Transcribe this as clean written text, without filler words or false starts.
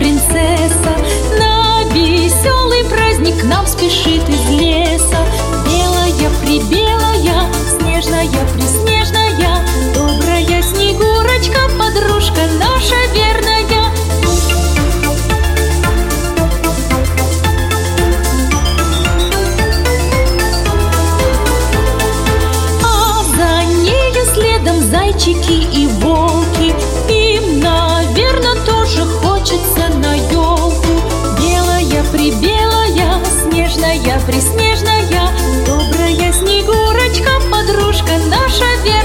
принцесса на веселый праздник к нам спешит из леса. Белая-прибелая, снежная-преснежная, добрая Снегурочка, подружка наша верная. А за нею следом зайчики и волки, им, наверно, тоже хочется на елку. Белая-прибелая, снежная-преснежная, добрая Снегурочка, подружка наша верная.